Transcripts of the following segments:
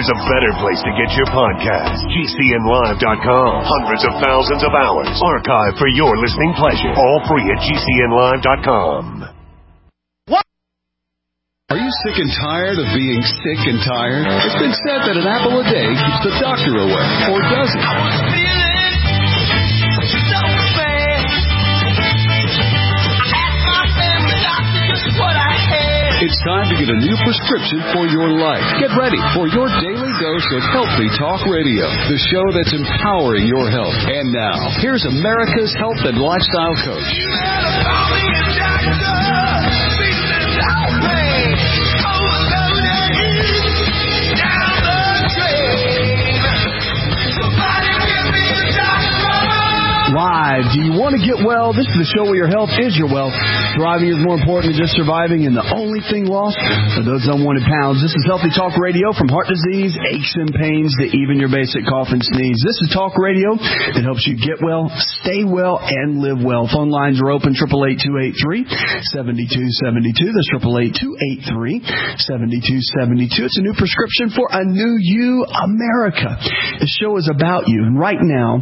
there's a better place to get your podcast. GCNlive.com. Hundreds of thousands of hours archived for your listening pleasure. All free at GCNlive.com. Are you sick and tired of being sick and tired? It's been said that an apple a day keeps the doctor away. Or does it? I was feeling so bad. I asked my family doctor just what I had. It's time to get a new prescription for your life. Get ready for your daily dose of Healthy Talk Radio, the show that's empowering your health. And now, here's America's health and lifestyle coach. You better call me a doctor. Live. Do you want to get well? This is the show where your health is your wealth. Thriving is more important than just surviving, and the only thing lost are those unwanted pounds. This is Healthy Talk Radio, from heart disease, aches and pains, to even your basic cough and sneeze. This is Talk Radio that helps you get well, stay well, and live well. Phone lines are open, 888-283-7272. That's 888-283-7272. It's a new prescription for a new you, America. The show is about you, and right now,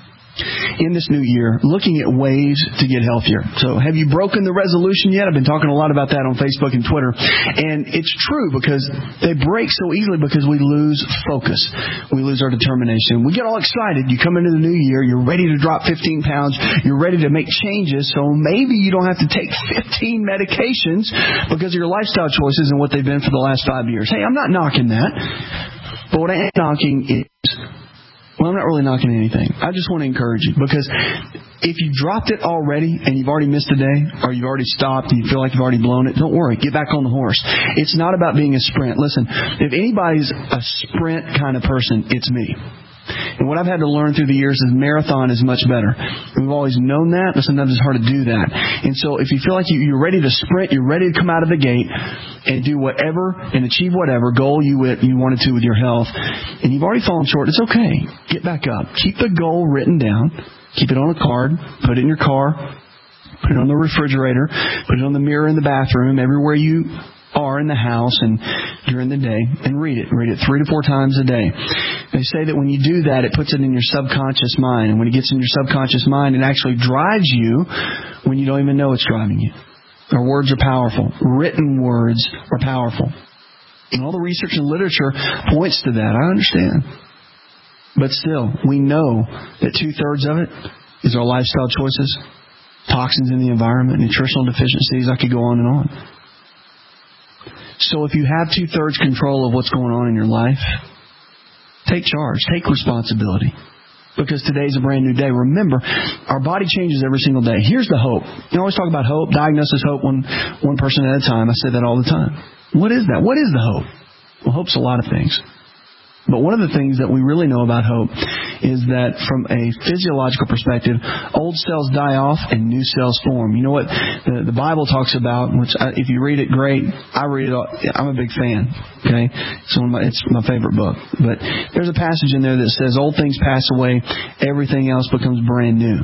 in this new year, looking at ways to get healthier. So have you broken the resolution yet? I've been talking a lot about that on Facebook and Twitter. And it's true, because they break so easily because we lose focus. We lose our determination. We get all excited. You come into the new year, you're ready to drop 15 pounds. You're ready to make changes. So maybe you don't have to take 15 medications because of your lifestyle choices and what they've been for the last 5 years. Hey, I'm not knocking that. But what I am knocking is... Well, I'm not really knocking anything. I just want to encourage you, because if you dropped it already and you've already missed a day, or you've already stopped and you feel like you've already blown it, don't worry. Get back on the horse. It's not about being a sprint. Listen, if anybody's a sprint kind of person, it's me. And what I've had to learn through the years is marathon is much better. We've always known that, but sometimes it's hard to do that. And so if you feel like you're ready to sprint, you're ready to come out of the gate and do whatever and achieve whatever goal you wanted to with your health, and you've already fallen short, it's okay. Get back up. Keep the goal written down. Keep it on a card. Put it in your car. Put it on the refrigerator. Put it on the mirror in the bathroom. Everywhere you are in the house and during the day, and read it. Read it 3 to 4 times a day. They say that when you do that, it puts it in your subconscious mind. And when it gets in your subconscious mind, it actually drives you when you don't even know it's driving you. Our words are powerful. Written words are powerful. And all the research and literature points to that. I understand. But still, we know that 2/3 of it is our lifestyle choices, toxins in the environment, nutritional deficiencies. I could go on and on. So if you have 2/3 control of what's going on in your life, take charge, take responsibility, because today's a brand new day. Remember, our body changes every single day. Here's the hope. You always talk about hope, diagnosis hope, one person at a time. I say that all the time. What is that? What is the hope? Well, hope's a lot of things. But one of the things that we really know about hope is that from a physiological perspective, old cells die off and new cells form. You know what the Bible talks about, which if you read it, great. I read it. I'm a big fan. Okay, it's my favorite book. But there's a passage in there that says, "Old things pass away, everything else becomes brand new."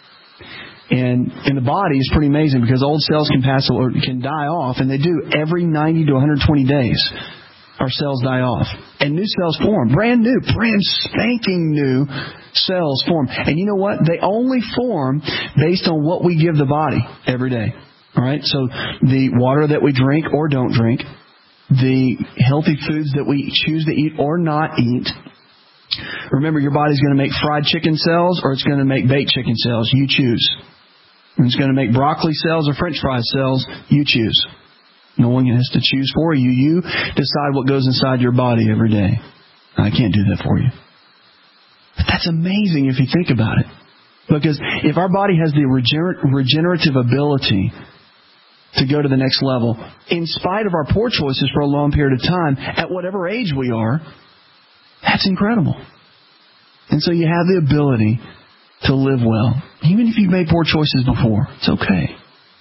And in the body, it's pretty amazing, because old cells can die off, and they do every 90 to 120 days. Our cells die off, and new cells form. Brand new, brand spanking new cells form. And you know what? They only form based on what we give the body every day. All right? So the water that we drink or don't drink, the healthy foods that we choose to eat or not eat. Remember, your body's going to make fried chicken cells, or it's going to make baked chicken cells. You choose. And it's going to make broccoli cells or French fry cells. You choose. No one has to choose for you. You decide what goes inside your body every day. I can't do that for you. But that's amazing if you think about it. Because if our body has the regenerative ability to go to the next level, in spite of our poor choices for a long period of time, at whatever age we are, that's incredible. And so you have the ability to live well. Even if you've made poor choices before, it's okay.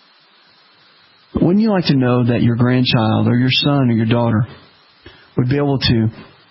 But wouldn't you like to know that your grandchild or your son or your daughter would be able to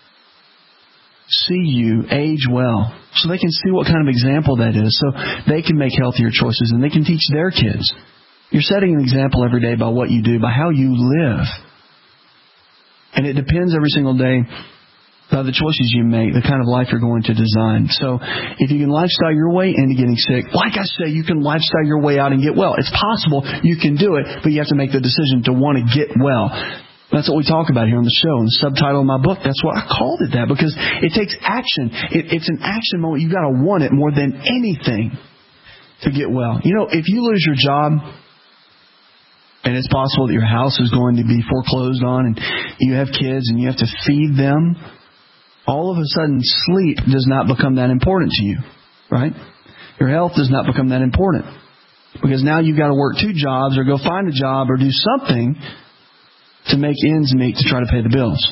see you age well, so they can see what kind of example that is, so they can make healthier choices and they can teach their kids. You're setting an example every day by what you do, by how you live. And it depends every single day by the choices you make, the kind of life you're going to design. So if you can lifestyle your way into getting sick, like I say, you can lifestyle your way out and get well. It's possible you can do it, but you have to make the decision to want to get well. That's what we talk about here on the show. And the subtitle of my book, that's why I called it that, because it takes action. It's an action moment. You've got to want it more than anything to get well. You know, if you lose your job, and it's possible that your house is going to be foreclosed on, and you have kids and you have to feed them, all of a sudden, sleep does not become that important to you, right? Your health does not become that important. Because now you've got to work 2 jobs or go find a job or do something to make ends meet to try to pay the bills.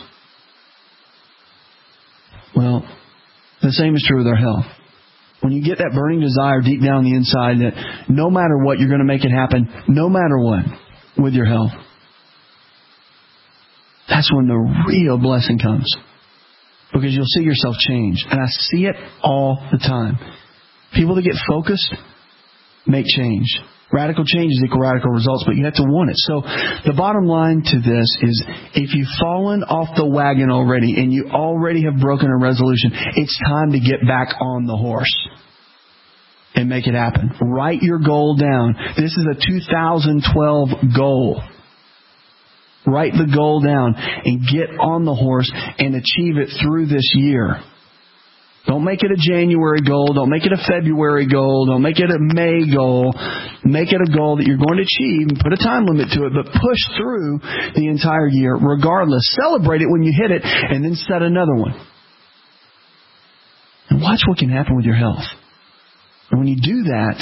Well, the same is true with our health. When you get that burning desire deep down on the inside that no matter what, you're going to make it happen, no matter what, with your health, that's when the real blessing comes. Because you'll see yourself change. And I see it all the time. People that get focused make change. Radical changes equal radical results, but you have to want it. So the bottom line to this is, if you've fallen off the wagon already and you already have broken a resolution, it's time to get back on the horse and make it happen. Write your goal down. This is a 2012 goal. Write the goal down and get on the horse and achieve it through this year. Don't make it a January goal. Don't make it a February goal. Don't make it a May goal. Make it a goal that you're going to achieve and put a time limit to it, but push through the entire year regardless. Celebrate it when you hit it and then set another one. And watch what can happen with your health. And when you do that,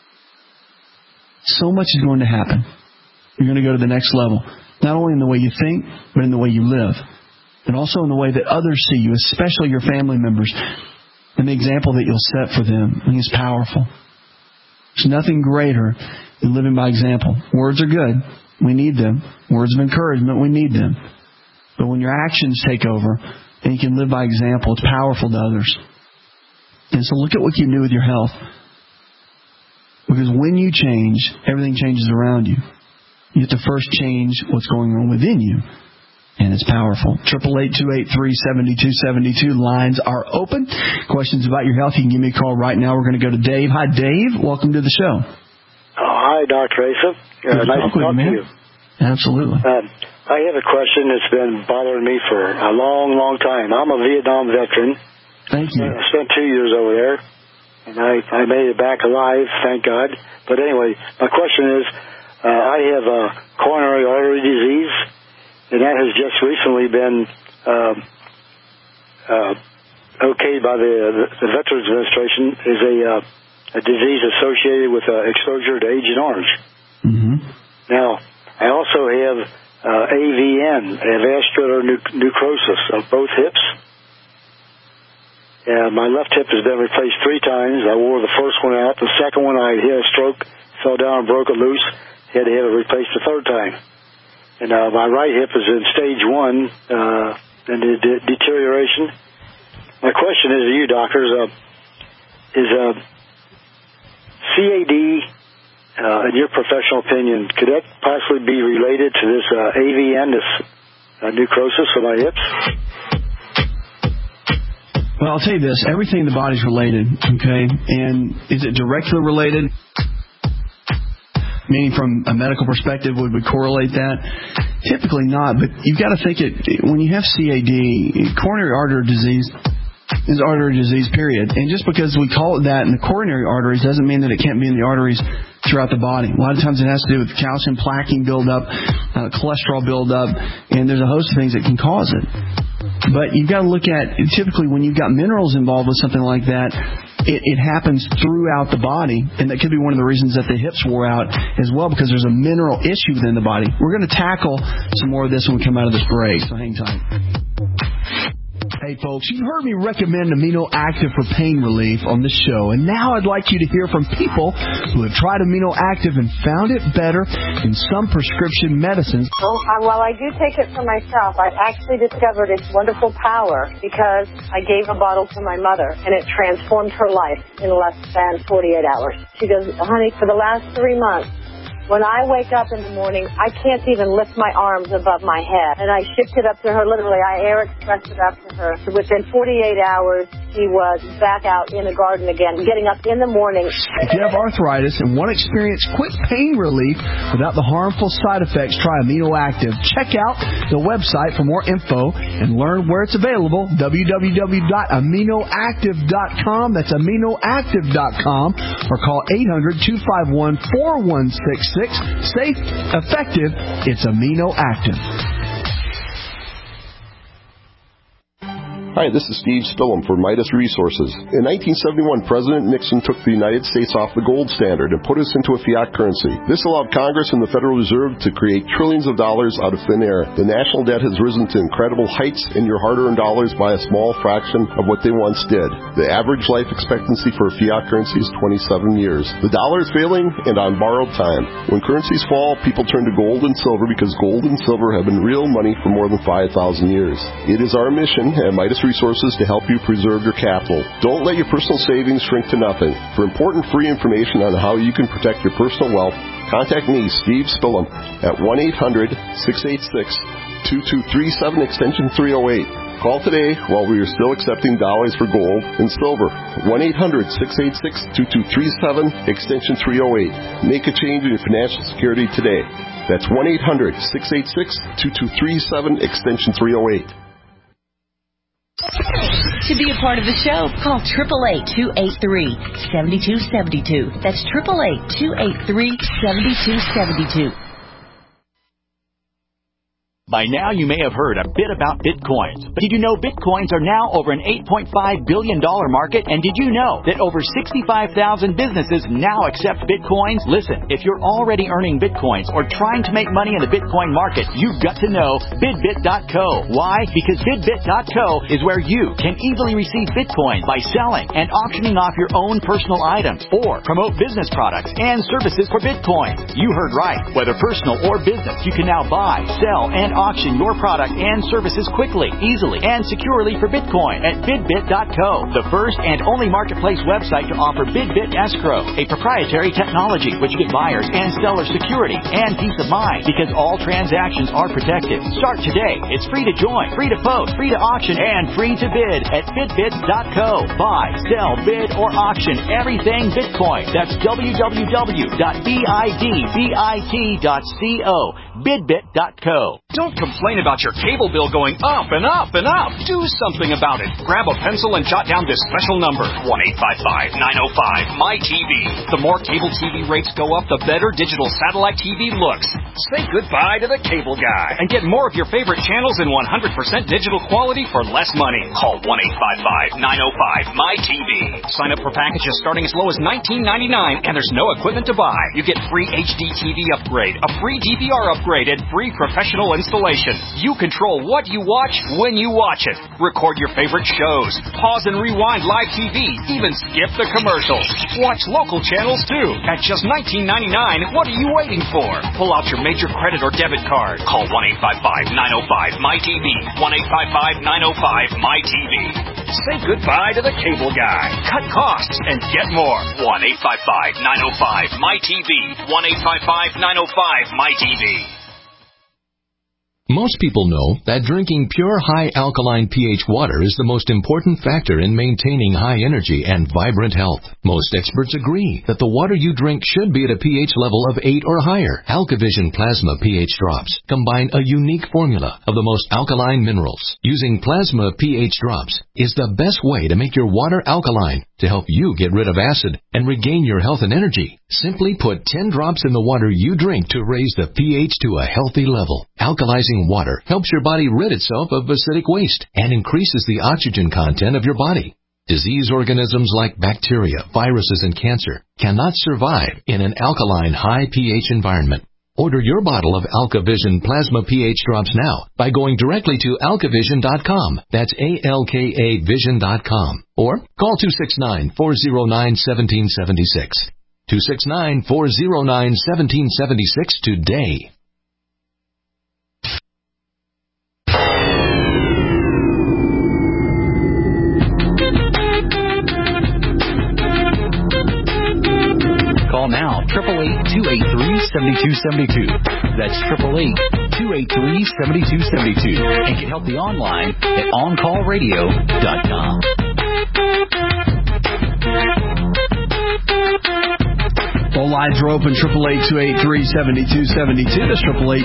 so much is going to happen. You're going to go to the next level. Not only in the way you think, but in the way you live. And also in the way that others see you, especially your family members. And the example that you'll set for them, I think, is powerful. There's nothing greater than living by example. Words are good. We need them. Words of encouragement, we need them. But when your actions take over and you can live by example, it's powerful to others. And so look at what you can do with your health. Because when you change, everything changes around you. You have to first change what's going on within you. And it's powerful. 888-283-7272. Lines are open. Questions about your health, you can give me a call right now. We're going to go to Dave. Hi, Dave. Welcome to the show. Oh, hi, Dr. Asa. Nice to talk to you. Absolutely. I have a question that's been bothering me for a long, long time. I'm a Vietnam veteran. Thank you. I spent 2 years over there, and I made it back alive, thank God. But anyway, my question is, I have a coronary artery disease, and that has just recently been okayed by the Veterans Administration as a disease associated with exposure to Agent Orange. Mm-hmm. Now, I also have AVN, vascular necrosis of both hips. My left hip has been replaced 3 times. I wore the first one out. The second one, I had a stroke, fell down and broke it loose. Had to have it replaced the 3rd time. And my right hip is in stage 1 and deterioration. My question is to you, doctors, is CAD, in your professional opinion, could that possibly be related to this AVN, this necrosis of my hips? Well, I'll tell you this. Everything in the body's related, okay? And is it directly related? Meaning from a medical perspective, would we correlate that? Typically not, but you've got to think when you have CAD, coronary artery disease is artery disease, period. And just because we call it that in the coronary arteries doesn't mean that it can't be in the arteries throughout the body. A lot of times it has to do with calcium plaquing buildup, cholesterol buildup, and there's a host of things that can cause it. But you've got to look at, typically when you've got minerals involved with something like that, it happens throughout the body, and that could be one of the reasons that the hips wore out as well, because there's a mineral issue within the body. We're going to tackle some more of this when we come out of this break, so hang tight. Hey folks, you've heard me recommend Amino Active for pain relief on this show, and now I'd like you to hear from people who have tried Amino Active and found it better than some prescription medicines. While I do take it for myself, I actually discovered its wonderful power because I gave a bottle to my mother, and it transformed her life in less than 48 hours. She goes, honey, for the last 3 months, When I wake up in the morning, I can't even lift my arms above my head. And I shipped it up to her, literally, I air expressed it up to her. So within 48 hours, she was back out in the garden again, getting up in the morning. If you have arthritis and want to experience quick pain relief without the harmful side effects, try Amino Active. Check out the website for more info and learn where it's available, www.aminoactive.com. That's aminoactive.com, or call 800-251-4166. Safe, effective, it's Amino Active. Hi, this is Steve Spillum for Midas Resources. In 1971, President Nixon took the United States off the gold standard and put us into a fiat currency. This allowed Congress and the Federal Reserve to create trillions of dollars out of thin air. The national debt has risen to incredible heights, and your hard-earned dollars by a small fraction of what they once did. The average life expectancy for a fiat currency is 27 years. The dollar is failing and on borrowed time. When currencies fall, people turn to gold and silver because gold and silver have been real money for more than 5,000 years. It is our mission at Midas Resources to help you preserve your capital. Don't let your personal savings shrink to nothing. For important free information on how you can protect your personal wealth, contact me, Steve Spillum, at 1-800-686-2237, extension 308. Call today while we are still accepting dollars for gold and silver. 1-800-686-2237, extension 308. Make a change in your financial security today. That's 1-800-686-2237, extension 308. To be a part of the show, call 888-283-7272. That's 888-283-7272. By now, you may have heard a bit about Bitcoins. But did you know Bitcoins are now over an $8.5 billion market? And did you know that over 65,000 businesses now accept Bitcoins? Listen, if you're already earning Bitcoins or trying to make money in the Bitcoin market, you've got to know BidBit.co. Why? Because BidBit.co is where you can easily receive Bitcoin by selling and auctioning off your own personal items or promote business products and services for Bitcoin. You heard right. Whether personal or business, you can now buy, sell, and auction your product and services quickly, easily, and securely for Bitcoin at BidBit.co, the first and only marketplace website to offer BidBit Escrow, a proprietary technology which gives buyers and sellers security and peace of mind because all transactions are protected. Start today. It's free to join, free to post, free to auction, and free to bid at BidBit.co. Buy, sell, bid, or auction everything Bitcoin. That's www.bidbit.co. BidBit.co. Don't complain about your cable bill going up and up and up. Do something about it. Grab a pencil and jot down this special number, 1-855-905-MyTV. The more cable TV rates go up, the better digital satellite TV looks. Say goodbye to the cable guy and get more of your favorite channels in 100% digital quality for less money. Call 1-855-905-MyTV. Sign up for packages starting as low as $19.99, and there's no equipment to buy. You get free HD TV upgrade, a free DVR upgrade, and free professional installation. You control what you watch when you watch it. Record your favorite shows. Pause and rewind live TV. Even skip the commercials. Watch local channels too. At just $19.99, what are you waiting for? Pull out your major credit or debit card. Call 1-855-905-MyTV. 1-855-905-MyTV. Say goodbye to the cable guy. Cut costs and get more. 1-855-905-MyTV. 1-855-905-MyTV. Most people know that drinking pure high alkaline pH water is the most important factor in maintaining high energy and vibrant health. Most experts agree that the water you drink should be at a pH level of 8 or higher. AlkaVision Plasma pH drops combine a unique formula of the most alkaline minerals. Using plasma pH drops is the best way to make your water alkaline to help you get rid of acid and regain your health and energy. Simply put 10 drops in the water you drink to raise the pH to a healthy level. Alkalizing water helps your body rid itself of acidic waste and increases the oxygen content of your body. Disease organisms like bacteria, viruses, and cancer cannot survive in an alkaline high pH environment. Order your bottle of AlkaVision Plasma pH drops now by going directly to alkavision.com. That's ALKAvision.com. Or call 269-409-1776. 269-409-1776 today. Call now, 888-283-7272. That's 888-283-7272. And get help online at OnCallRadio.com. Phone lines are open, 888-283-7272. That's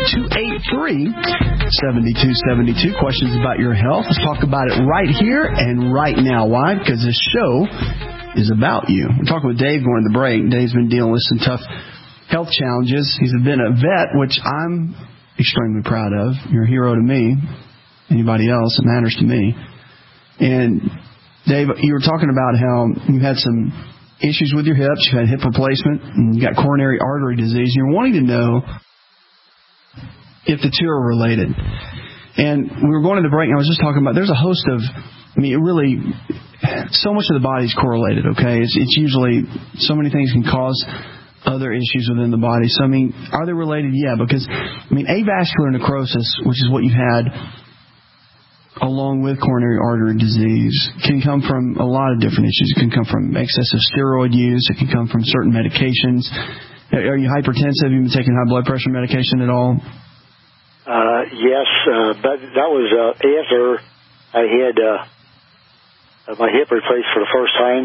888-283-7272. Questions about your health. Let's talk about it right here and right now. Why? Because this show is about you. We're talking with Dave going to the break. Dave's been dealing with some tough health challenges. He's been a vet, which I'm extremely proud of. You're a hero to me. Anybody else, it matters to me. And Dave, you were talking about how you had some issues with your hips, you had hip replacement, and you got coronary artery disease. You're wanting to know if the two are related. And we were going to the break, and I was just talking about there's a host of, so much of the body is correlated, okay? It's usually, so many things can cause other issues within the body. So, are they related? Yeah, because, avascular necrosis, which is what you had along with coronary artery disease, can come from a lot of different issues. It can come from excessive steroid use. It can come from certain medications. Are you hypertensive? Have you been taking high blood pressure medication at all? Yes, but that was after I had my hip replaced for the first time.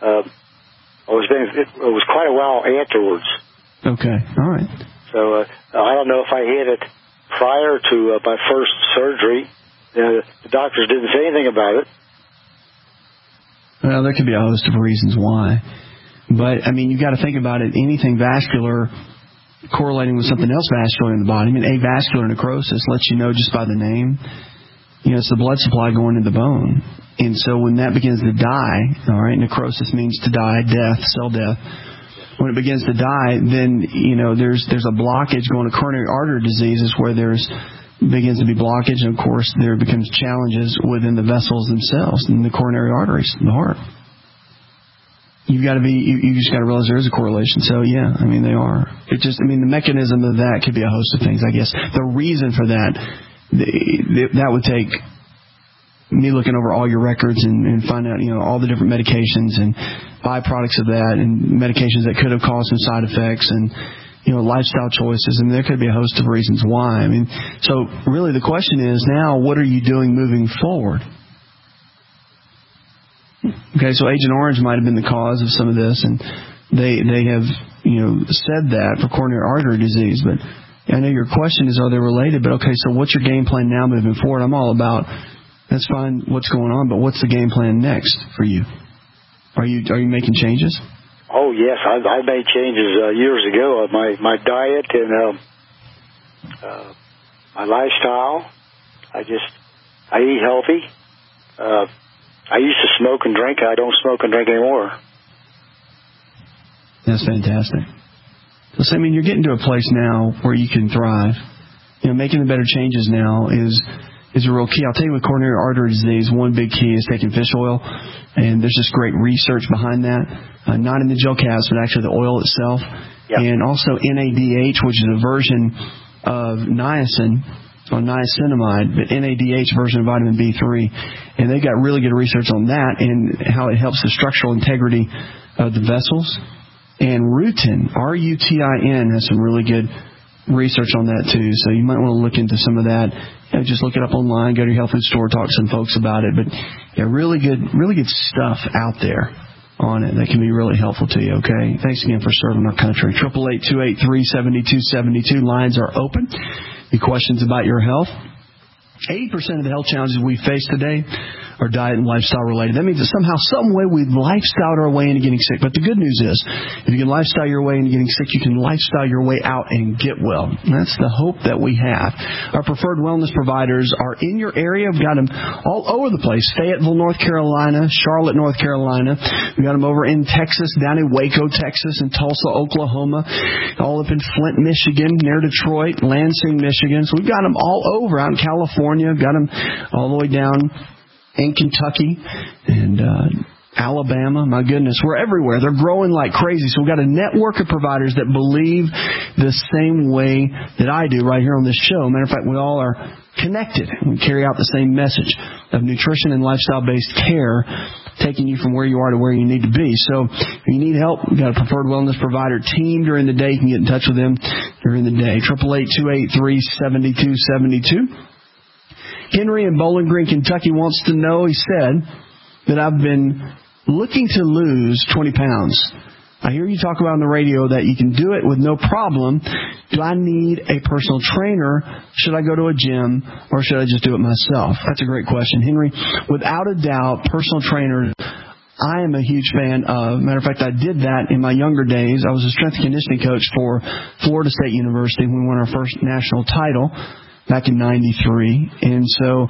It was quite a while afterwards. Okay, all right. So I don't know if I had it prior to my first surgery. The doctors didn't say anything about it. Well, there could be a host of reasons why. But, you've got to think about it. Anything vascular correlating with something else vascular in the body. Avascular necrosis lets you know just by the name. It's the blood supply going to the bone. And so when that begins to die, all right, necrosis means to die, death, cell death. When it begins to die, then, there's a blockage going to coronary artery diseases where begins to be blockage, and of course there becomes challenges within the vessels themselves and the coronary arteries, the heart. You just got to realize there is a correlation. So yeah, they are. It just, the mechanism of that could be a host of things, I guess. The reason for that would take me looking over all your records and find out, all the different medications and byproducts of that and medications that could have caused some side effects and lifestyle choices, and there could be a host of reasons why. So really the question is now, what are you doing moving forward? Okay, so Agent Orange might have been the cause of some of this, and they have said that for coronary artery disease. But I know your question is, are they related? But okay, so what's your game plan now moving forward? I'm all about, that's fine, what's going on, but what's the game plan next for you? Are you making changes? Oh, yes. I made changes years ago. My diet and my lifestyle. I eat healthy. I used to smoke and drink. I don't smoke and drink anymore. That's fantastic. So, you're getting to a place now where you can thrive. Making the better changes now is a real key. I'll tell you, with coronary artery disease, one big key is taking fish oil, and there's just great research behind that. Not in the gel caps, but actually the oil itself. Yep. And also NADH, which is a version of niacin, or niacinamide, but NADH version of vitamin B3. And they've got really good research on that and how it helps the structural integrity of the vessels. And rutin, R-U-T-I-N, has some really good research on that too. So you might want to look into some of that. Just look it up online, go to your health food store, talk to some folks about it. But yeah, really good stuff out there on it that can be really helpful to you, okay? Thanks again for serving our country. 888-283-7272. Lines are open. Any questions about your health? 80% of the health challenges we face today are diet and lifestyle related. That means that somehow, some way, we've lifestyled our way into getting sick. But the good news is, if you can lifestyle your way into getting sick, you can lifestyle your way out and get well. And that's the hope that we have. Our preferred wellness providers are in your area. We've got them all over the place. Fayetteville, North Carolina, Charlotte, North Carolina. We've got them over in Texas, down in Waco, Texas, and Tulsa, Oklahoma, all up in Flint, Michigan, near Detroit, Lansing, Michigan. So we've got them all over, out in California. We've got them all the way down in Kentucky and Alabama. My goodness, we're everywhere. They're growing like crazy. So we've got a network of providers that believe the same way that I do right here on this show. Matter of fact, we all are connected. We carry out the same message of nutrition and lifestyle-based care, taking you from where you are to where you need to be. So if you need help, we've got a preferred wellness provider team during the day. You can get in touch with them during the day. 888-283-7272. Henry in Bowling Green, Kentucky wants to know, he said, that I've been looking to lose 20 pounds. I hear you talk about on the radio that you can do it with no problem. Do I need a personal trainer? Should I go to a gym, or should I just do it myself? That's a great question, Henry. Without a doubt, personal trainers, I am a huge fan of. Matter of fact, I did that in my younger days. I was a strength and conditioning coach for Florida State University when we won our first national title back in '93. And so,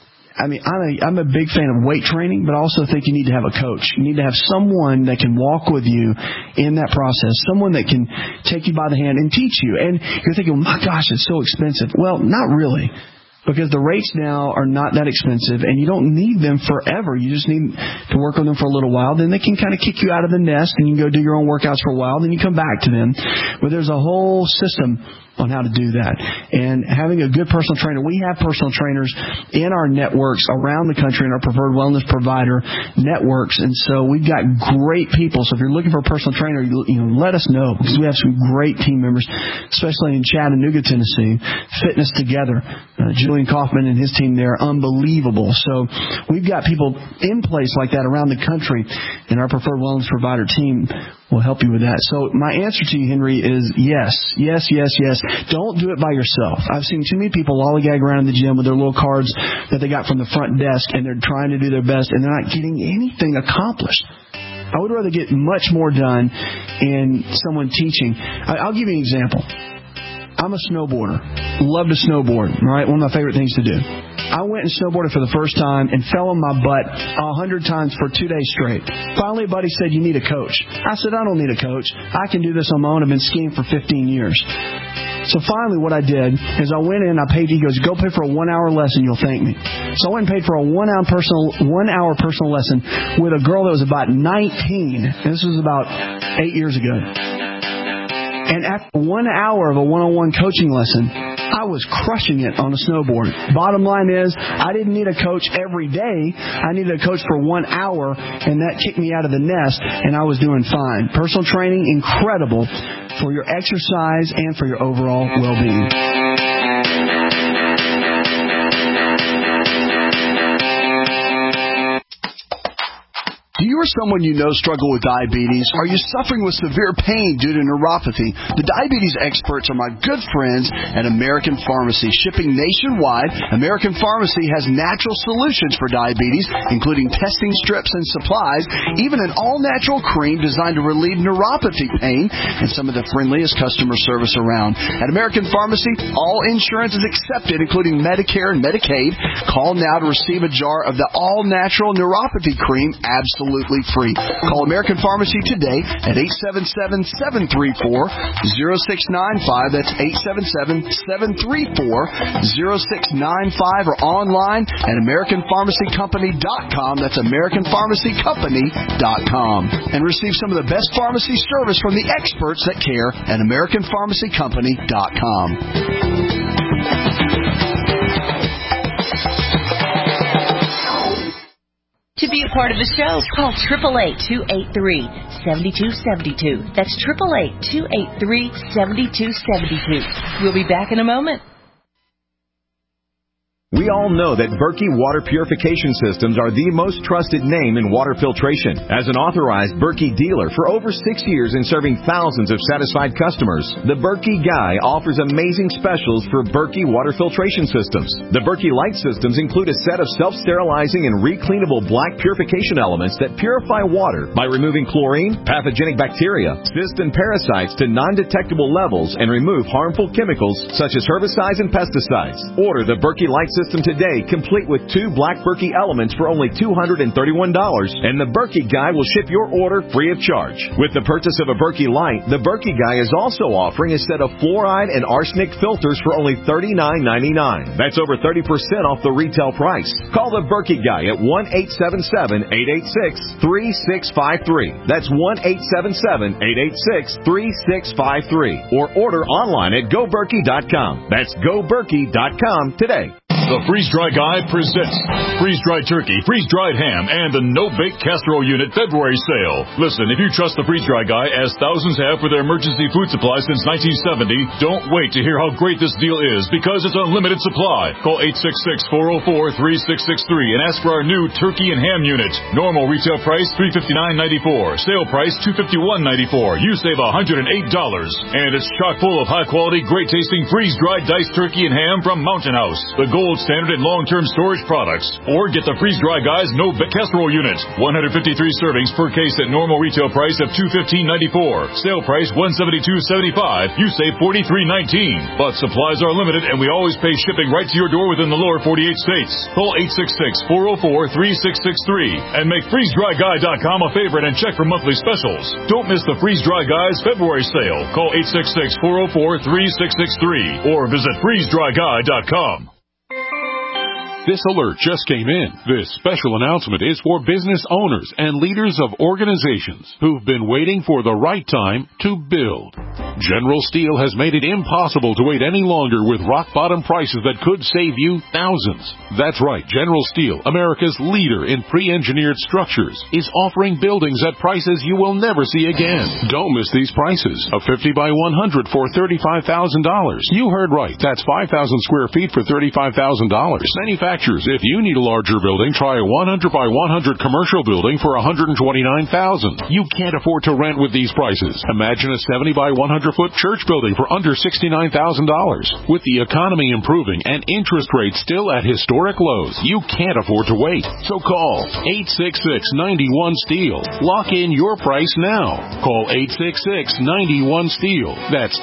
I mean, I'm a big fan of weight training, but I also think you need to have a coach. You need to have someone that can walk with you in that process, someone that can take you by the hand and teach you. And you're thinking, oh my gosh, it's so expensive. Well, not really, because the rates now are not that expensive, and you don't need them forever. You just need to work on them for a little while. Then they can kind of kick you out of the nest, and you can go do your own workouts for a while. Then you come back to them. But there's a whole system on how to do that. And having a good personal trainer, we have personal trainers in our networks around the country, in our preferred wellness provider networks. And so we've got great people. So if you're looking for a personal trainer, let us know, because we have some great team members, especially in Chattanooga, Tennessee. Fitness Together. Julian Kaufman and his team there, unbelievable. So we've got people in place like that around the country, and our preferred wellness provider team will help you with that. So my answer to you, Henry, is yes. Yes, yes, yes. Don't do it by yourself. I've seen too many people lollygag around in the gym with their little cards that they got from the front desk, and they're trying to do their best, and they're not getting anything accomplished. I would rather get much more done in someone teaching. I'll give you an example. I'm a snowboarder. Love to snowboard, all right? One of my favorite things to do. I went and snowboarded for the first time and fell on my butt 100 times for 2 days straight. Finally, a buddy said, you need a coach. I said, I don't need a coach. I can do this on my own. I've been skiing for 15 years. So finally what I did is I went in, I paid, he goes, go pay for a 1 hour lesson, you'll thank me. So I went and paid for a 1 hour personal lesson with a girl that was about 19. This was about 8 years ago. And after 1 hour of a one-on-one coaching lesson, I was crushing it on a snowboard. Bottom line is, I didn't need a coach every day. I needed a coach for 1 hour, and that kicked me out of the nest, and I was doing fine. Personal training, incredible for your exercise and for your overall well-being. Do you or someone you know struggle with diabetes? Are you suffering with severe pain due to neuropathy? The diabetes experts are my good friends at American Pharmacy. Shipping nationwide, American Pharmacy has natural solutions for diabetes, including testing strips and supplies, even an all-natural cream designed to relieve neuropathy pain, and some of the friendliest customer service around. At American Pharmacy, all insurance is accepted, including Medicare and Medicaid. Call now to receive a jar of the all-natural neuropathy cream absolutely free. Call American Pharmacy today at 877-734-0695. That's 877-734-0695, or online at AmericanPharmacyCompany.com. That's AmericanPharmacyCompany.com. And receive some of the best pharmacy service from the experts that care at AmericanPharmacyCompany.com. To be a part of the show, call 888-283-7272. That's 888-283-7272. We'll be back in a moment. We all know that Berkey Water Purification Systems are the most trusted name in water filtration. As an authorized Berkey dealer for over 6 years and serving thousands of satisfied customers, the Berkey Guy offers amazing specials for Berkey Water Filtration Systems. The Berkey Light Systems include a set of self-sterilizing and recleanable black purification elements that purify water by removing chlorine, pathogenic bacteria, cysts, and parasites to non-detectable levels and remove harmful chemicals such as herbicides and pesticides. Order the Berkey Light System today, complete with 2 black Berkey elements for only $231, and the Berkey Guy will ship your order free of charge. With the purchase of a Berkey Light, the Berkey Guy is also offering a set of fluoride and arsenic filters for only $39.99. That's over 30% off the retail price. Call the Berkey Guy at 1-877-886-3653. That's 1-877-886-3653. Or order online at GoBerkey.com. That's GoBerkey.com today. The Freeze-Dry Guy presents freeze-dried turkey, freeze-dried ham, and the no-bake casserole unit February sale. Listen, if you trust the Freeze-Dry Guy, as thousands have for their emergency food supply since 1970, don't wait to hear how great this deal is, because it's unlimited supply. Call 866-404-3663 and ask for our new turkey and ham unit. Normal retail price $359.94. Sale price $251.94. You save $108. And it's chock full of high-quality, great-tasting freeze-dried diced turkey and ham from Mountain House, the gold standard in long-term storage products. Or get the Freeze-Dry Guy's no-bake casserole unit. 153 servings per case at normal retail price of $215.94. Sale price $172.75. You save $43.19. But supplies are limited, and we always pay shipping right to your door within the lower 48 states. Call 866-404-3663 and make FreezeDryGuy.com a favorite and check for monthly specials. Don't miss the Freeze-Dry Guy's February sale. Call 866-404-3663 or visit FreezeDryGuy.com. This alert just came in. This special announcement is for business owners and leaders of organizations who've been waiting for the right time to build. General Steel has made it impossible to wait any longer with rock-bottom prices that could save you thousands. That's right, General Steel, America's leader in pre-engineered structures, is offering buildings at prices you will never see again. Don't miss these prices. A 50 by 100 for $35,000. You heard right. That's 5,000 square feet for $35,000. Manufacturers, if you need a larger building, try a 100 by 100 commercial building for $129,000. You can't afford to rent with these prices. Imagine a 70 by 100-foot church building for under $69,000. With the economy improving and interest rates still at historic lows, you can't afford to wait. So call 866-91-STEEL. Lock in your price now. Call 866-91-STEEL. That's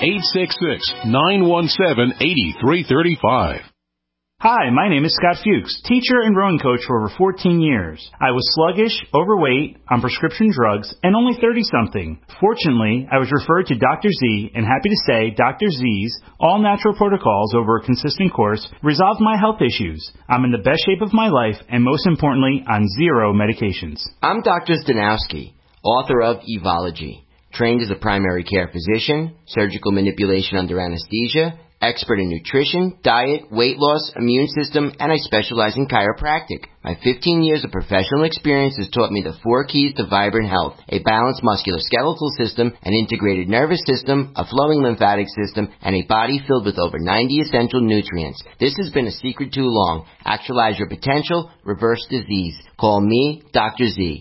866-917-8335. Hi, my name is Scott Fuchs, teacher and rowing coach for over 14 years. I was sluggish, overweight, on prescription drugs, and only 30-something. Fortunately, I was referred to Dr. Z, and happy to say Dr. Z's all-natural protocols over a consistent course resolved my health issues. I'm in the best shape of my life, and most importantly, on zero medications. I'm Dr. Stanowski, author of Evology, trained as a primary care physician, surgical manipulation under anesthesia, expert in nutrition, diet, weight loss, immune system, and I specialize in chiropractic. My 15 years of professional experience has taught me the 4 keys to vibrant health: a balanced musculoskeletal system, an integrated nervous system, a flowing lymphatic system, and a body filled with over 90 essential nutrients. This has been a secret too long. Actualize your potential, reverse disease. Call me, Dr. Z.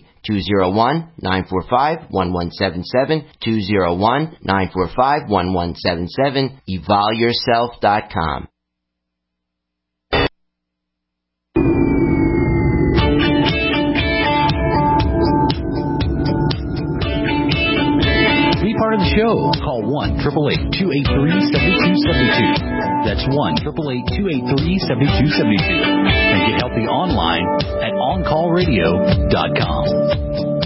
201-945-1177, 201-945-1177, evolyourself.com. Be part of the show. Call 1-888-283-7272. That's 1-888-283-7272. And get healthy online at OnCallRadio.com.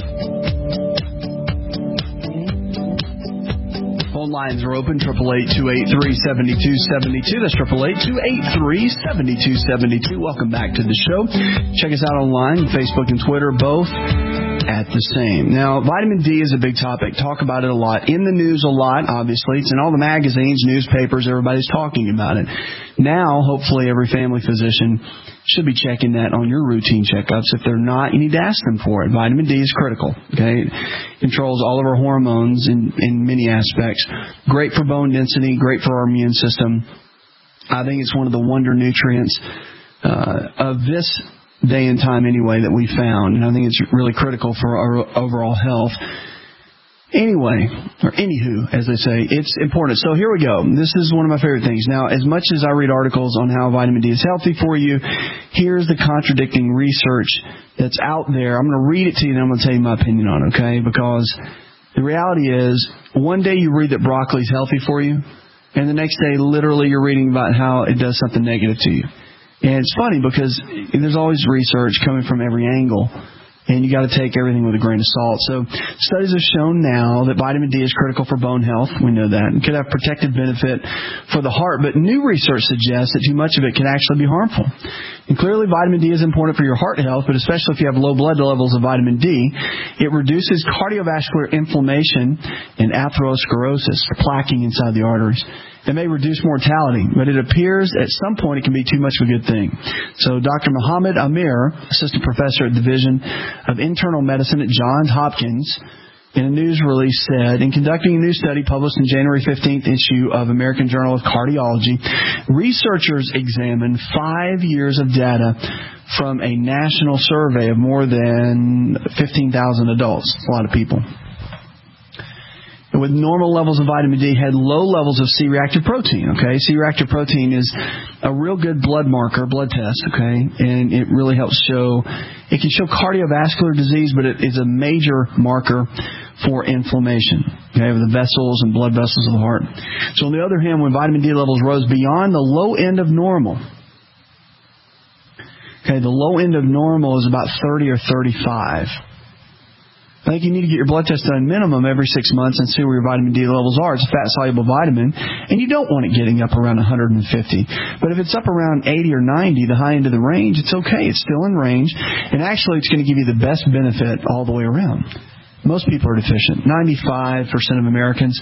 Phone lines are open, 888-283-7272. That's 888-283-7272. Welcome back to the show. Check us out online, Facebook and Twitter, both at the same. Now, vitamin D is a big topic. Talk about it a lot. In the news a lot, obviously. It's in all the magazines, newspapers. Everybody's talking about it. Now, hopefully, every family physician should be checking that on your routine checkups. If they're not, you need to ask them for it. Vitamin D is critical. Okay, it controls all of our hormones in many aspects. Great for bone density. Great for our immune system. I think it's one of the wonder nutrients of this day and time anyway that we found, and I think it's really critical for our overall health. Anyway, or anywho, as they say, it's important. So here we go. This is one of my favorite things. Now, as much as I read articles on how vitamin D is healthy for you, here's the contradicting research that's out there. I'm going to read it to you, and I'm going to tell you my opinion on it, okay? Because the reality is, one day you read that broccoli is healthy for you, and the next day, literally, you're reading about how it does something negative to you. And it's funny because there's always research coming from every angle, and you got to take everything with a grain of salt. So studies have shown now that vitamin D is critical for bone health. We know that. It could have protective benefit for the heart, but new research suggests that too much of it can actually be harmful. And clearly vitamin D is important for your heart health, but especially if you have low blood levels of vitamin D, it reduces cardiovascular inflammation and atherosclerosis, plaquing inside the arteries. It may reduce mortality, but it appears at some point it can be too much of a good thing. So Dr. Muhammad Amir, assistant professor at the Division of Internal Medicine at Johns Hopkins, in a news release said, in conducting a new study published in January 15th issue of American Journal of Cardiology, researchers examined 5 years of data from a national survey of more than 15,000 adults. That's a lot of people. With normal levels of vitamin D, had low levels of C-reactive protein. Okay, C-reactive protein is a real good blood marker, blood test. Okay, and it really helps show. It can show cardiovascular disease, but it is a major marker for inflammation. Okay, of the vessels and blood vessels of the heart. So on the other hand, when vitamin D levels rose beyond the low end of normal, okay, the low end of normal is about 30 or 35. I think you need to get your blood test done minimum every 6 months and see where your vitamin D levels are. It's a fat-soluble vitamin, and you don't want it getting up around 150. But if it's up around 80 or 90, the high end of the range, it's okay. It's still in range, and actually it's going to give you the best benefit all the way around. Most people are deficient. 95% of Americans,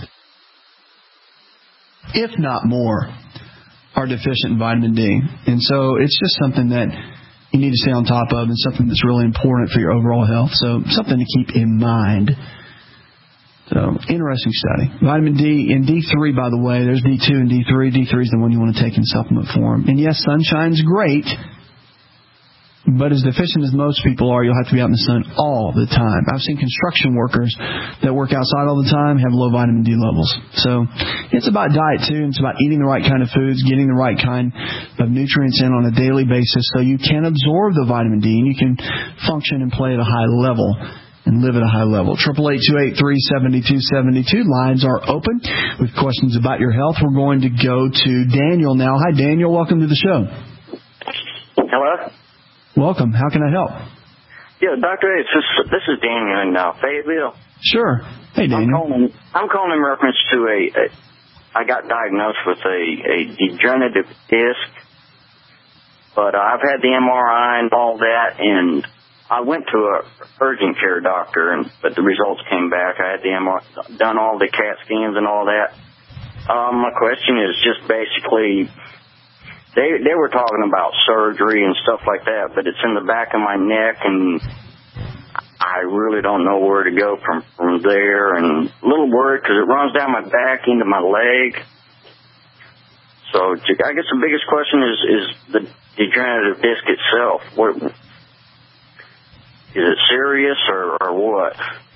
if not more, are deficient in vitamin D. And so it's just something that you need to stay on top of, and something that's really important for your overall health. So something to keep in mind. So interesting study. Vitamin D and D3, by the way, there's D2 and D3. D3 is the one you want to take in supplement form. And yes, sunshine's great, but as deficient as most people are, you'll have to be out in the sun all the time. I've seen construction workers that work outside all the time have low vitamin D levels. So it's about diet too. It's about eating the right kind of foods, getting the right kind of nutrients in on a daily basis so you can absorb the vitamin D and you can function and play at a high level and live at a high level. 888-283-7272. Lines are open with questions about your health. We're going to go to Daniel now. Hi, Daniel. Welcome to the show. Hello? Welcome. How can I help? Yeah, Dr. A, this is Daniel in Fayetteville. Sure. Hey, Daniel. I'm calling in reference to I got diagnosed with a degenerative disc, but I've had the MRI and all that, and I went to a urgent care doctor, but the results came back. I had the MRI, done all the CAT scans and all that. My question is just basically, They were talking about surgery and stuff like that, but it's in the back of my neck, and I really don't know where to go from there. And a little worried because it runs down my back into my leg. So I guess the biggest question is the degenerative disc itself. Is it serious or what?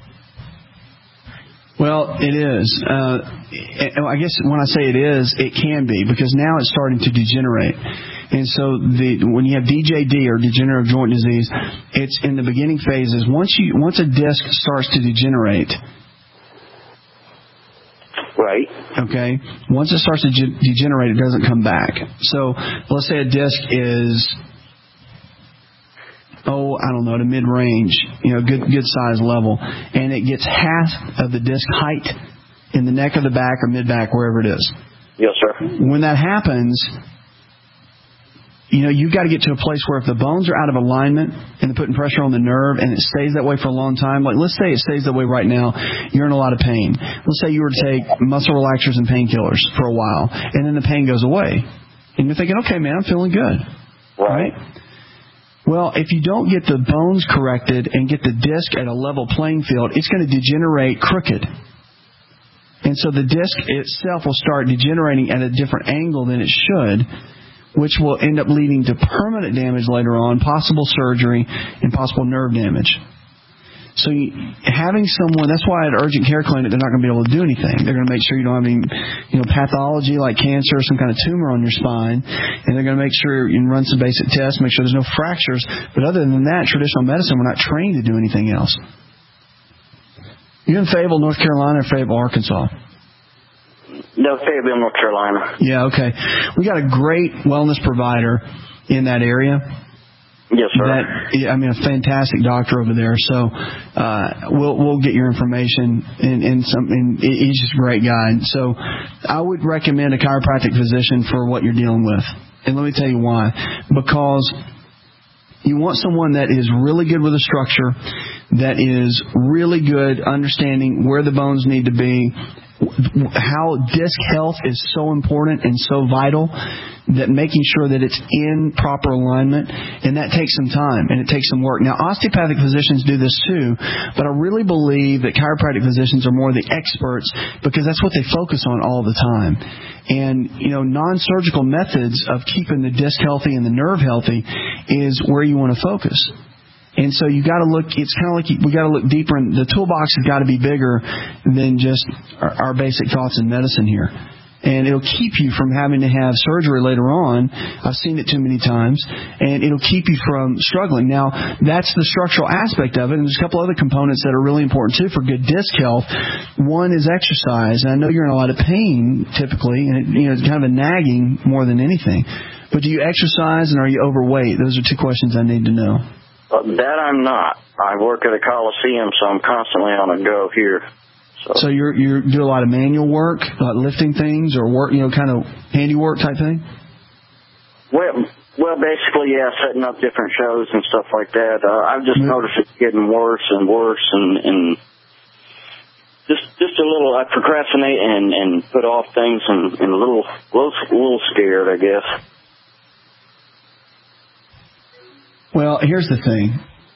Well, it is. I guess when I say it is, it can be, because now it's starting to degenerate. And so when you have DJD, or degenerative joint disease, it's in the beginning phases. Once a disc starts to degenerate, right? Okay. Once it starts to degenerate, it doesn't come back. So let's say a disc is, I don't know, to mid-range, good size level, and it gets half of the disc height in the neck of the back or mid-back, wherever it is. Yes, sir. When that happens, you've got to get to a place where if the bones are out of alignment and they're putting pressure on the nerve and it stays that way for a long time, like let's say it stays that way right now, you're in a lot of pain. Let's say you were to take muscle relaxers and painkillers for a while, and then the pain goes away. And you're thinking, okay, man, I'm feeling good. Right? Well, if you don't get the bones corrected and get the disc at a level playing field, it's going to degenerate crooked. And so the disc itself will start degenerating at a different angle than it should, which will end up leading to permanent damage later on, possible surgery, and possible nerve damage. So having someone, that's why at an urgent care clinic, they're not going to be able to do anything. They're going to make sure you don't have any pathology like cancer or some kind of tumor on your spine. And they're going to make sure you can run some basic tests, make sure there's no fractures. But other than that, traditional medicine, we're not trained to do anything else. You in Fayetteville, North Carolina, or Fayetteville, Arkansas? No, Fayetteville, North Carolina. Yeah, okay. We got a great wellness provider in that area. Yes, sir. A fantastic doctor over there. So we'll get your information, and he's just a great guy. So I would recommend a chiropractic physician for what you're dealing with. And let me tell you why. Because you want someone that is really good with the structure, that is really good, understanding where the bones need to be, how disc health is so important and so vital, that making sure that it's in proper alignment, and that takes some time and it takes some work. Now, osteopathic physicians do this too, but I really believe that chiropractic physicians are more the experts because that's what they focus on all the time. And, non-surgical methods of keeping the disc healthy and the nerve healthy is where you want to focus. And so you got to look. It's kind of like we got to look deeper. And the toolbox has got to be bigger than just our basic thoughts in medicine here. And it'll keep you from having to have surgery later on. I've seen it too many times. And it'll keep you from struggling. Now, that's the structural aspect of it. And there's a couple other components that are really important, too, for good disc health. One is exercise. And I know you're in a lot of pain, typically. And, it's kind of a nagging more than anything. But do you exercise and are you overweight? Those are two questions I need to know. That I'm not. I work at a coliseum, so I'm constantly on the go here. So you do a lot of manual work, like lifting things, or work, kind of handiwork type thing? Well, basically, yeah, setting up different shows and stuff like that. I've just noticed it's getting worse and worse, and just a little. I procrastinate and put off things, and a little scared, I guess. Well, here's the thing.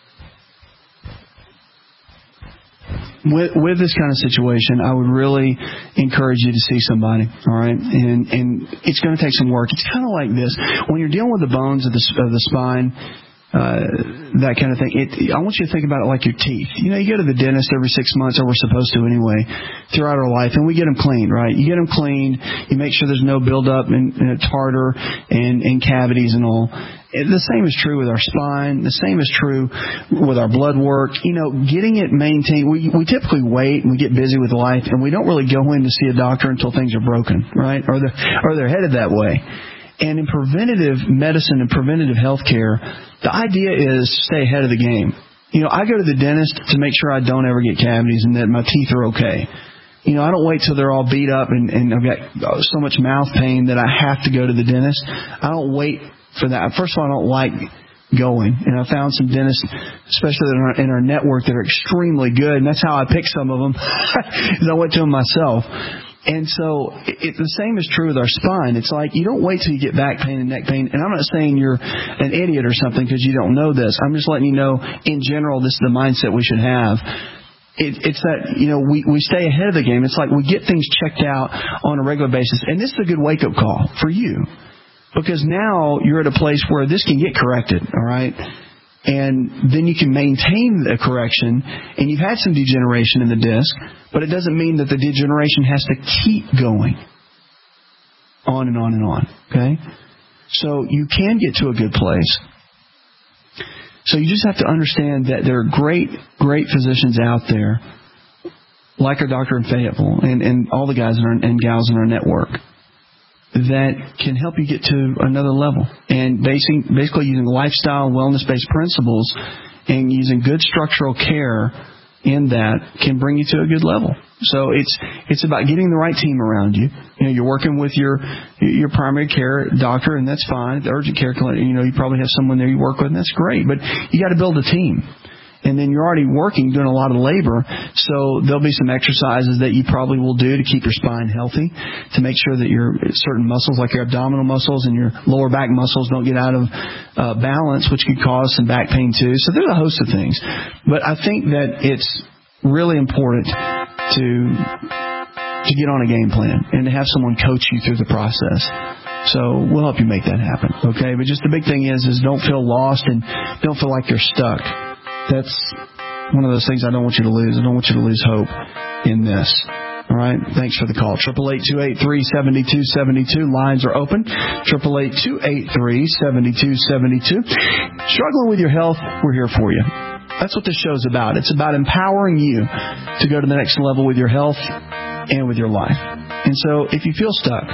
With this kind of situation, I would really encourage you to see somebody, all right? And it's going to take some work. It's kind of like this. When you're dealing with the bones of the spine, that kind of thing, I want you to think about it like your teeth. You go to the dentist every 6 months, or we're supposed to anyway, throughout our life, and we get them cleaned, right? You get them cleaned, you make sure there's no buildup in tartar and cavities and all. The same is true with our spine. The same is true with our blood work. Getting it maintained. We typically wait and we get busy with life, and we don't really go in to see a doctor until things are broken, right? Or they're headed that way. And in preventative medicine and preventative health care, the idea is to stay ahead of the game. I go to the dentist to make sure I don't ever get cavities and that my teeth are okay. I don't wait till they're all beat up and I've got so much mouth pain that I have to go to the dentist. I don't wait for that. First of all, I don't like going. And I found some dentists, especially in our network, that are extremely good. And that's how I picked some of them, is I went to them myself. And so the same is true with our spine. It's like you don't wait till you get back pain and neck pain. And I'm not saying you're an idiot or something because you don't know this. I'm just letting you know, in general, this is the mindset we should have. It's that, we stay ahead of the game. It's like we get things checked out on a regular basis. And this is a good wake-up call for you. Because now you're at a place where this can get corrected, all right? And then you can maintain the correction, and you've had some degeneration in the disc, but it doesn't mean that the degeneration has to keep going on and on and on, okay? So you can get to a good place. So you just have to understand that there are great, great physicians out there, like our doctor in Fayetteville and all the guys and gals in our network, that can help you get to another level. And basically using lifestyle, wellness-based principles and using good structural care in that can bring you to a good level. So it's about getting the right team around you. You're working with your primary care doctor, and that's fine. The urgent care clinic, you probably have someone there you work with, and that's great. But you got to build a team. And then you're already working, doing a lot of labor, so there'll be some exercises that you probably will do to keep your spine healthy, to make sure that your certain muscles, like your abdominal muscles and your lower back muscles, don't get out of balance, which could cause some back pain too. So there's a host of things. But I think that it's really important to get on a game plan and to have someone coach you through the process. So we'll help you make that happen, okay? But just the big thing is don't feel lost and don't feel like you're stuck. That's one of those things I don't want you to lose. I don't want you to lose hope in this. All right? Thanks for the call. 888-283-7272. Lines are open. 888-283-7272. Struggling with your health, we're here for you. That's what this show's about. It's about empowering you to go to the next level with your health and with your life. And so if you feel stuck,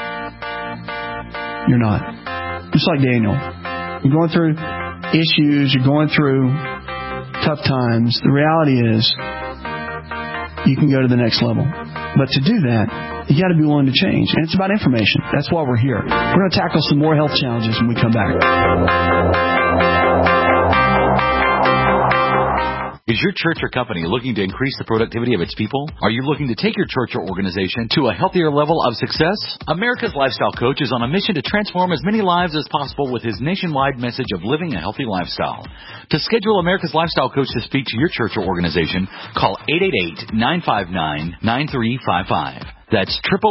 you're not. Just like Daniel. You're going through issues. You're going through tough times. The reality is you can go to the next level. But to do that, you got to be willing to change. And it's about information. That's why we're here. We're going to tackle some more health challenges when we come back. Is your church or company looking to increase the productivity of its people? Are you looking to take your church or organization to a healthier level of success? America's Lifestyle Coach is on a mission to transform as many lives as possible with his nationwide message of living a healthy lifestyle. To schedule America's Lifestyle Coach to speak to your church or organization, call 888-959-9355. That's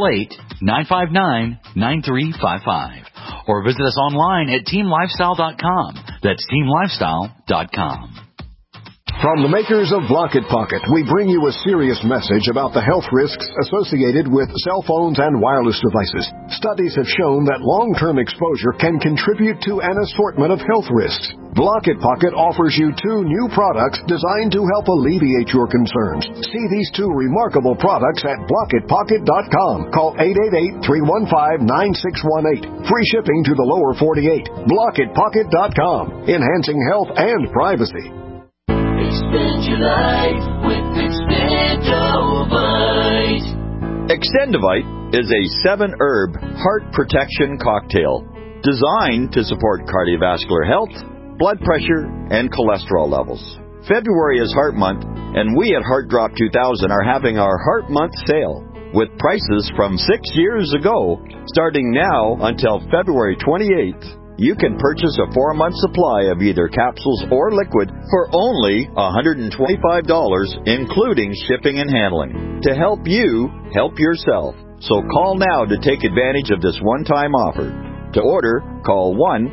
888-959-9355. Or visit us online at teamlifestyle.com. That's teamlifestyle.com. From the makers of Block It Pocket, we bring you a serious message about the health risks associated with cell phones and wireless devices. Studies have shown that long-term exposure can contribute to an assortment of health risks. Block It Pocket offers you 2 new products designed to help alleviate your concerns. See these 2 remarkable products at blockitpocket.com. Call 888-315-9618. Free shipping to the lower 48. Blockitpocket.com. Enhancing health and privacy. Extend your life with Extendovite. Extendovite is a 7-herb heart protection cocktail designed to support cardiovascular health, blood pressure, and cholesterol levels. February is Heart Month, and we at Heart Drop 2000 are having our Heart Month sale with prices from 6 years ago starting now until February 28th. You can purchase a 4-month supply of either capsules or liquid for only $125, including shipping and handling, to help you help yourself. So call now to take advantage of this one-time offer. To order, call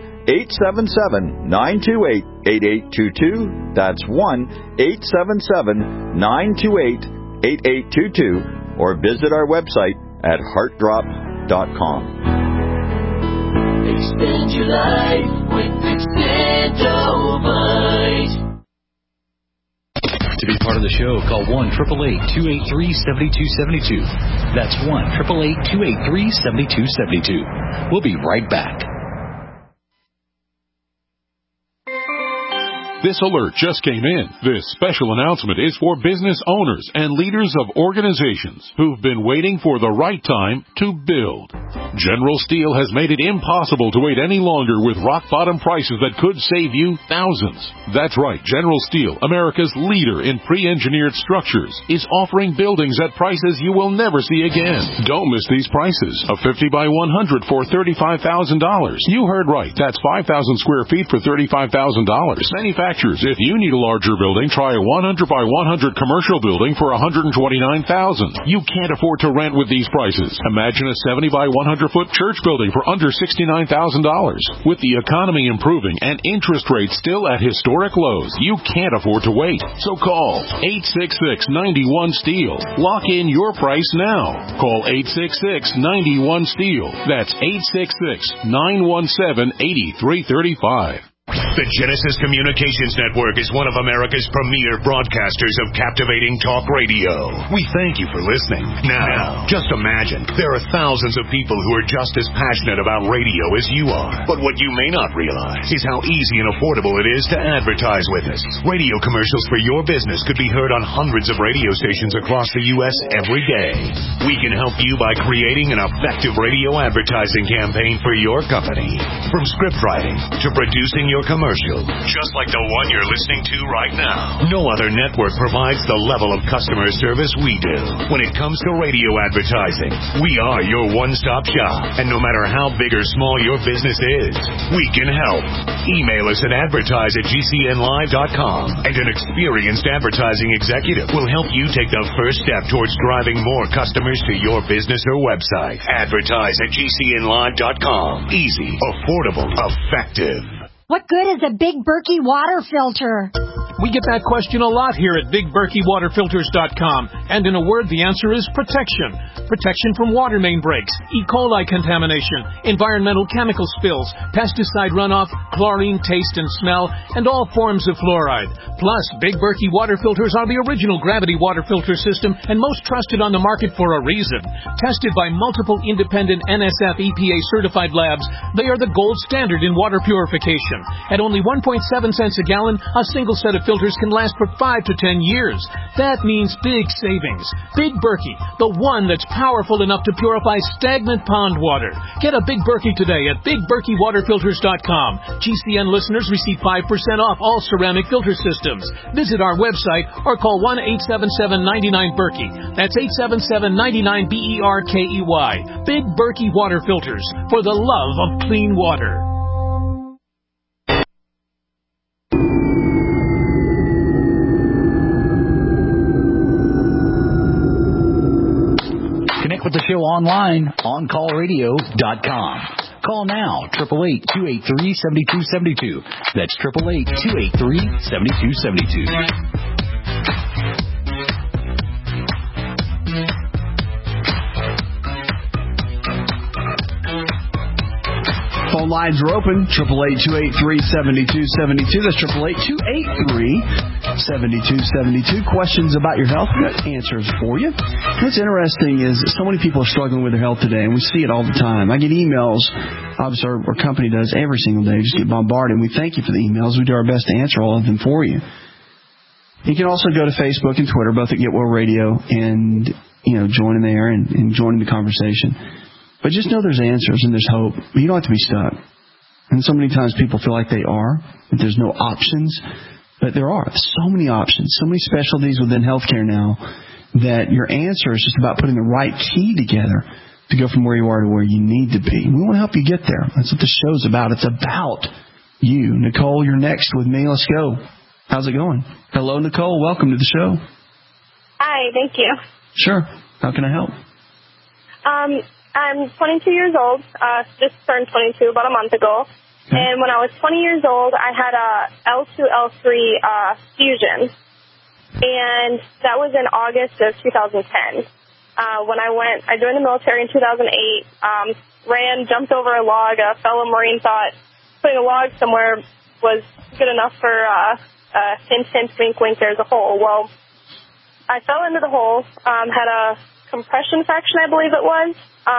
1-877-928-8822. That's 1-877-928-8822. Or visit our website at heartdrop.com. Extend your life with Extendovite. To be part of the show, call 1-888-283-7272. That's 1-888-283-7272. We'll be right back. This alert just came in. This special announcement is for business owners and leaders of organizations who've been waiting for the right time to build. General Steel has made it impossible to wait any longer with rock-bottom prices that could save you thousands. That's right, General Steel, America's leader in pre-engineered structures, is offering buildings at prices you will never see again. Don't miss these prices. A 50 by 100 for $35,000. You heard right. That's 5,000 square feet for $35,000. Manufacturers, if you need a larger building, try a 100 by 100 commercial building for $129,000. You can't afford to rent with these prices. Imagine a 70 by 100 foot church building for under $69,000. With the economy improving and interest rates still at historic lows, you can't afford to wait. So call 866-91-STEEL. Lock in your price now. Call 866-91-STEEL. That's 866-917-8335. The Genesis Communications Network is one of America's premier broadcasters of captivating talk radio. We thank you for listening. Now, just imagine, there are thousands of people who are just as passionate about radio as you are. But what you may not realize is how easy and affordable it is to advertise with us. Radio commercials for your business could be heard on hundreds of radio stations across the U.S. every day. We can help you by creating an effective radio advertising campaign for your company. From script writing to producing your commercial, just like the one you're listening to right now. No other network provides the level of customer service we do. When it comes to radio advertising, we are your one-stop shop. And no matter how big or small your business is, we can help. Email us at advertise@gcnlive.com, and an experienced advertising executive will help you take the first step towards driving more customers to your business or website. Advertise@gcnlive.com. Easy, affordable, effective. What good is a Big Berkey water filter? We get that question a lot here at BigBerkeyWaterFilters.com. And in a word, the answer is protection. Protection from water main breaks, E. coli contamination, environmental chemical spills, pesticide runoff, chlorine taste and smell, and all forms of fluoride. Plus, Big Berkey water filters are the original gravity water filter system and most trusted on the market for a reason. Tested by multiple independent NSF EPA certified labs, they are the gold standard in water purification. At only 1.7 cents a gallon, a single set of filters filters can last for 5 to 10 years. That means big savings. Big Berkey, the one that's powerful enough to purify stagnant pond water. Get a Big Berkey today at BigBerkeyWaterFilters.com. GCN listeners receive 5% off all ceramic filter systems. Visit our website or call 1-877-99-BERKEY. That's 877-99-BERKEY. Big Berkey Water Filters, for the love of clean water. Connect with the show online, OnCallRadio.com. Call now, 888-283-7272. That's 888-283-7272. Phone lines are open, 888-283-7272. That's 888-283-7272. Questions about your health, we've got answers for you. What's interesting is so many people are struggling with their health today, and we see it all the time. I get emails, obviously our company does every single day. We just get bombarded, and we thank you for the emails. We do our best to answer all of them for you. You can also go to Facebook and Twitter, both at Get Well Radio, and join in there and join in the conversation. But just know there's answers and there's hope. You don't have to be stuck. And so many times people feel like they are, that there's no options. But there are so many options, so many specialties within healthcare now that your answer is just about putting the right key together to go from where you are to where you need to be. We want to help you get there. That's what the show's about. It's about you. Nicole, you're next with me. Let's go. How's it going? Hello, Nicole. Welcome to the show. Hi, thank you. Sure. How can I help? I'm 22 years old, just turned 22 about a month ago. Okay. And when I was 20 years old, I had a L2, L3 fusion. And that was in August of 2010. When I joined the military in 2008, jumped over a log, a fellow Marine thought putting a log somewhere was good enough for hint, hint, wink, wink, there's a hole. Well, I fell into the hole, had a compression fraction, I believe it was.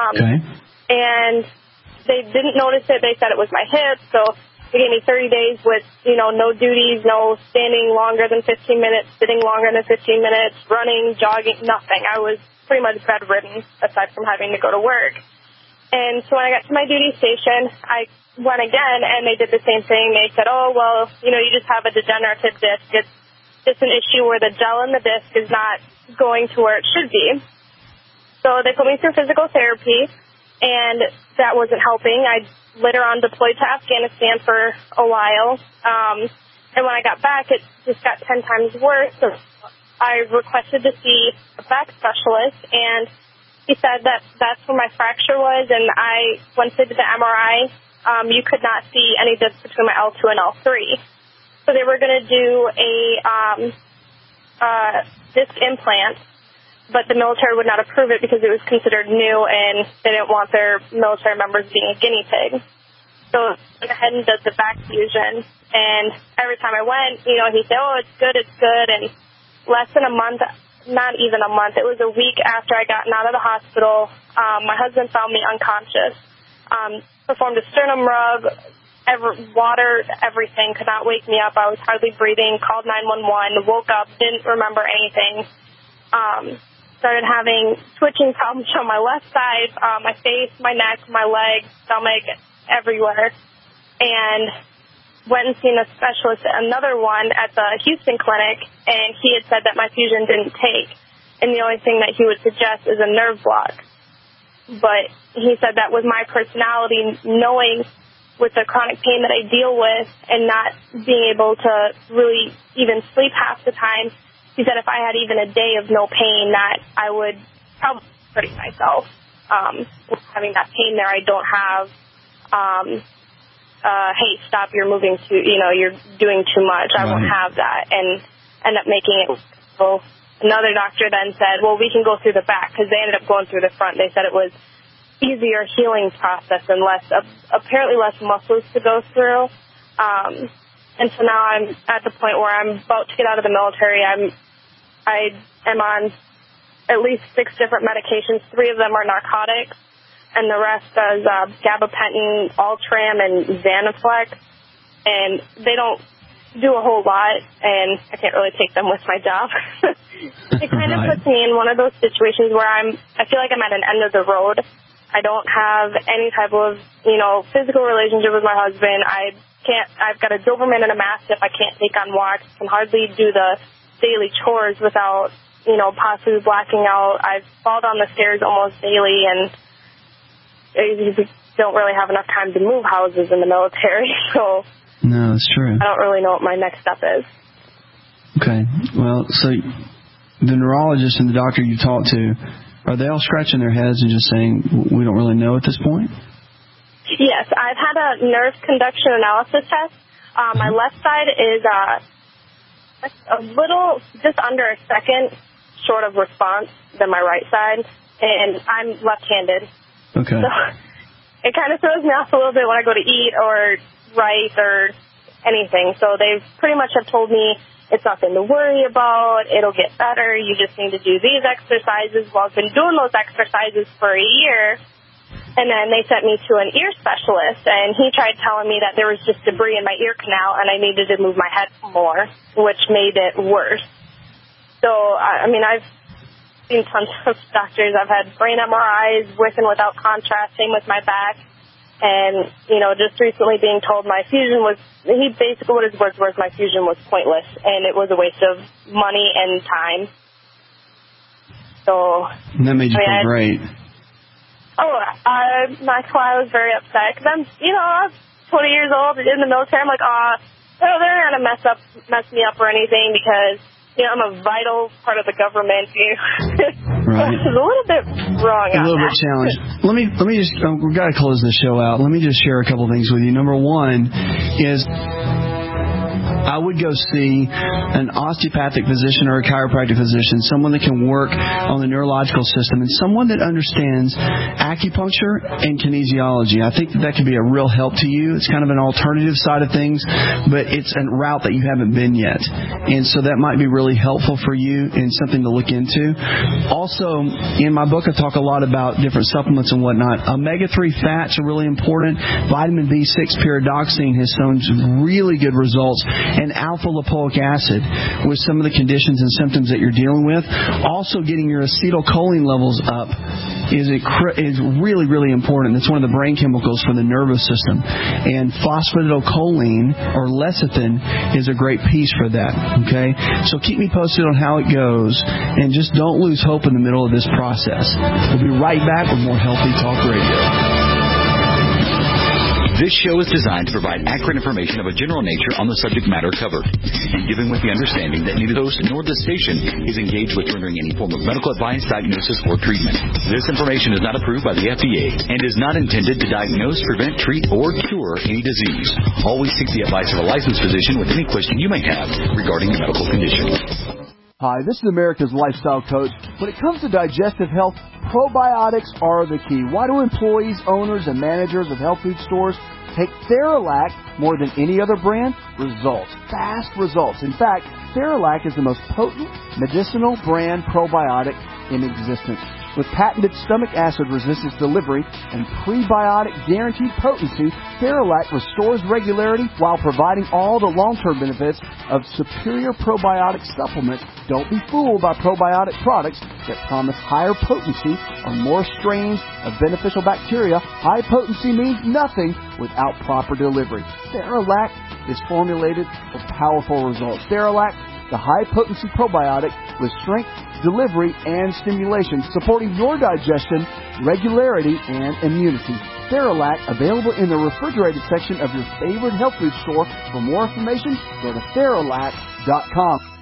And they didn't notice it. They said it was my hip, so they gave me 30 days with, no duties, no standing longer than 15 minutes, sitting longer than 15 minutes, running, jogging, nothing. I was pretty much bedridden, aside from having to go to work. And so when I got to my duty station, I went again, and they did the same thing. They said, oh, well, you just have a degenerative disc. It's just an issue where the gel in the disc is not going to where it should be. So they put me through physical therapy, and that wasn't helping. I later on deployed to Afghanistan for a while, and when I got back, it just got 10 times worse. So I requested to see a back specialist, and he said that that's where my fracture was, and once they did the MRI, you could not see any disc between my L2 and L3. So they were going to do a disc implant, but the military would not approve it because it was considered new and they didn't want their military members being a guinea pig. So I went ahead and did the back fusion, and every time I went, he said, oh, it's good. And less than a month, not even a month, it was a week after I gotten out of the hospital, my husband found me unconscious, performed a sternum rub, water, everything, could not wake me up. I was hardly breathing, called 911, woke up, didn't remember anything. Started having twitching problems on my left side, my face, my neck, my legs, stomach, everywhere. And went and seen a specialist, another one at the Houston clinic, and he had said that my fusion didn't take. And the only thing that he would suggest is a nerve block. But he said that with my personality, knowing with the chronic pain that I deal with and not being able to really even sleep half the time, he said if I had even a day of no pain, that I would probably hurt myself. With having that pain there, I don't have, hey, stop, you're moving too, you're doing too much. I won't have that. And end up making it. So another doctor then said, well, we can go through the back, because they ended up going through the front. They said it was easier healing process and apparently less muscles to go through. And so now I'm at the point where I'm about to get out of the military. I am on at least 6 different medications. 3 of them are narcotics, and the rest is gabapentin, Ultram, and Zanaflex. And they don't do a whole lot, and I can't really take them with my job. It kind of puts me in one of those situations where I feel like I'm at an end of the road. I don't have any type of, physical relationship with my husband. I've got a Doberman and a Mastiff. I can't take on walks, can hardly do the daily chores without, possibly blacking out. I fall down the stairs almost daily, and I don't really have enough time to move houses in the military, so no, that's true. I don't really know what my next step is. Okay. Well, so the neurologist and the doctor you talked to, are they all scratching their heads and just saying, we don't really know at this point? Yes, I've had a nerve conduction analysis test. My left side is a little, just under a second short of response than my right side, and I'm left-handed. Okay. So it kind of throws me off a little bit when I go to eat or write or anything. So they pretty much have told me it's nothing to worry about. It'll get better. You just need to do these exercises. Well, I've been doing those exercises for a year. And then they sent me to an ear specialist, and he tried telling me that there was just debris in my ear canal and I needed to move my head more, which made it worse. So, I've seen tons of doctors. I've had brain MRIs with and without contrast, same with my back. And, just recently being told my fusion what his words were, my fusion was pointless, and it was a waste of money and time. So. And that made you feel great. That's why I was very upset, because I'm 20 years old, in the military. I'm like, they're not going to mess me up or anything, because, I'm a vital part of the government. Right. It's a little bit wrong. A little bit challenged. Let me just, we've got to close the show out. Let me just share a couple things with you. Number one is, I would go see an osteopathic physician or a chiropractic physician, someone that can work on the neurological system, and someone that understands acupuncture and kinesiology. I think that could be a real help to you. It's kind of an alternative side of things, but it's a route that you haven't been yet. And so that might be really helpful for you and something to look into. Also, in my book, I talk a lot about different supplements and whatnot. Omega-3 fats are really important. Vitamin B6 pyridoxine has shown really good results. And alpha-lipoic acid with some of the conditions and symptoms that you're dealing with. Also, getting your acetylcholine levels up is really, really important. It's one of the brain chemicals for the nervous system. And phosphatidylcholine, or lecithin, is a great piece for that. Okay? So keep me posted on how it goes, and just don't lose hope in the middle of this process. We'll be right back with more Healthy Talk Radio. This show is designed to provide accurate information of a general nature on the subject matter covered, and given with the understanding that neither the host nor the station is engaged with rendering any form of medical advice, diagnosis, or treatment. This information is not approved by the FDA and is not intended to diagnose, prevent, treat, or cure any disease. Always seek the advice of a licensed physician with any question you may have regarding your medical condition. Hi, this is America's Lifestyle Coach. When it comes to digestive health, probiotics are the key. Why do employees, owners, and managers of health food stores take Theralac more than any other brand? Results. Fast results. In fact, Theralac is the most potent medicinal brand probiotic in existence. With patented stomach acid resistance delivery and prebiotic guaranteed potency, Theralac restores regularity while providing all the long-term benefits of superior probiotic supplements. Don't be fooled by probiotic products that promise higher potency or more strains of beneficial bacteria. High potency means nothing without proper delivery. Theralac is formulated for powerful results. Theralac, the high-potency probiotic with strength, delivery, and stimulation, supporting your digestion, regularity, and immunity. Theralac, available in the refrigerated section of your favorite health food store. For more information, go to Theralac.com.